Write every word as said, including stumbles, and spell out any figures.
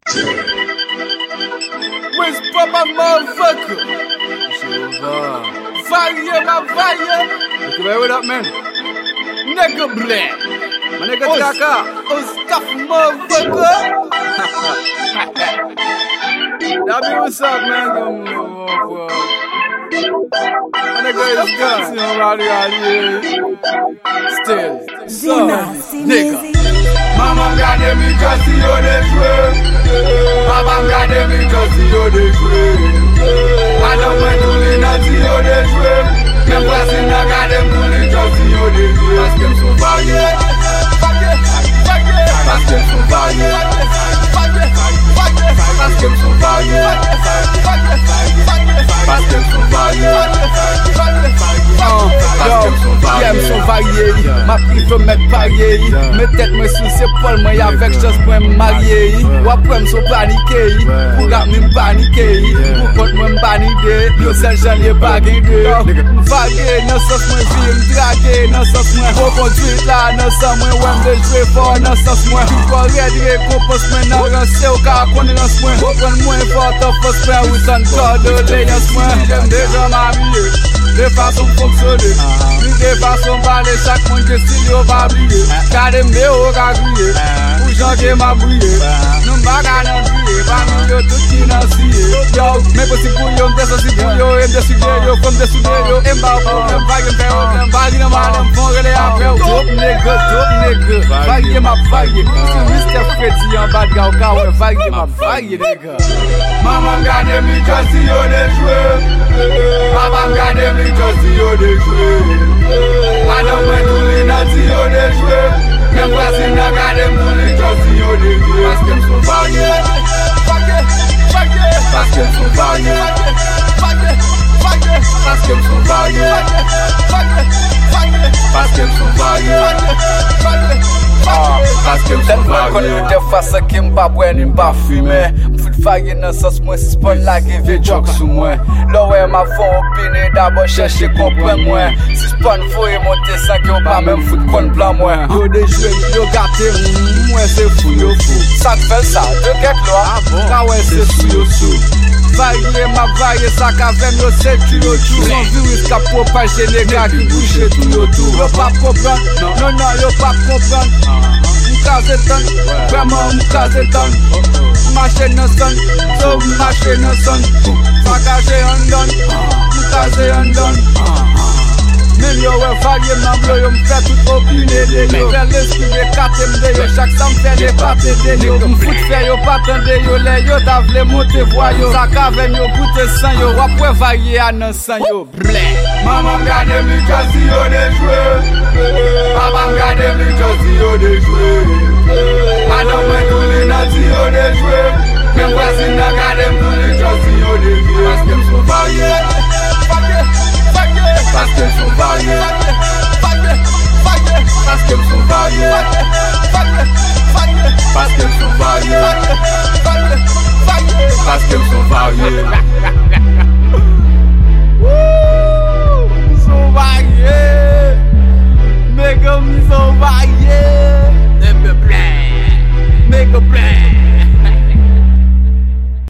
Where's Papa motherfucker? Fire, my fire. You know what up, man? Nigga black. My nigga Chaka. Oh, stuff motherfucker. That be what's up, man. My nigga is dancing around here. Still. So, nigga. Maman gade mi kasi yo de jwe. Papa gade mi kasi yo de jwe. Adam mwen touli nati yo de jwe. Men vwasi nan gade mtouli kasi yo de jwe. Paske m sou varye. Paske m sou varye. Paske m sou varye. Paske m sou varye. Yeah, m son varye, ma prive met parye. Me tèt mwen sou sepol mwen yavek jos mwen marye. Wapwe m son panike, pou rap mi m panike. Pou kont mwen banide, yo sel jan ye bagide. M varye, nan sos mwen vi m drage. Nan sos mwen ho konduit la, nan sos mwen wèm de jwe for. Nan sos mwen kwa redre kompos mwen nan ranse ou ka akone rans mwen. Wapwen mwen vort of fos mwen ou san kode le yans mwen. Jem de jan mariye, de fason fonksyone. Mi de fason bale, chak mwen ke stil yo va bliye. Kade mde yo ka griye, ou jan ke ma bouye. Nou mbaga nan griye, pa mi yo tout ki nan siye. Yo, men posib pou yo, mde sosi pou yo. M de sude yo, kom de sude yo. M ba ou pou, m bagye mpe ou. M bagye nan manan, m fon rele apre ou. Dope nigga, dope nigga. Bagye ma bagye. Si mister Freddy yon bad ga ou ka we, bagye ma bagye nigga. Maman gade mi kasi yo de jwe. Papa gade mi kasi yo de jwe. Adam mwen touli nati yo de jwe. Men vwasi nan gade mtouli kasi yo de jwe. Paske m sou varye. Paske m sou varye. Paske m sou varye. Paske m sou varye. Paske m sou varye. Kon yo defa se ki mba bwen ni mba fume. Mfut fage nan sos mwen si spon la ge ve jok sou mwen. Lowe ma fon opine dabo chèche kompren mwen. Si spon foye monte san ki yo pa men fout kon plan mwen. Yo de jwe, yo gate mwen se fou yo fou. Sak fel sa, de kek lo a, kawe se sou yo sou. Varye ma varye sak avem yo se tu yo tou. Son virus ka propaje nega ki bouche tou yo tou. Yo pa kompran, non non yo pa kompran. Mkaze ton, vreman mkaze ton. Mmache nan son, so mmache nan son. Fakaje yon don, mkaze yon don. Men yo we varye nan blo yo mfe tout opine de yo. Fè l'eskive katem de yo, chak sam fè de pate de yo. Mfout fè yo patan de yo, le yo ta vle monte vwa yo. Sak avem yo goute san yo, wapwe varye anan san yo. Blè. Maman gade mi kasi yo de jwe. Papa gade mi kasi yo de jwe. Adam mwen touli nati yo de jwe. Men vwasi nan gade mtouli kasi yo de jwe. Paske m sou varye. Paske m sou varye. Paske m sou varye. Paske m sou varye. Paske m sou varye.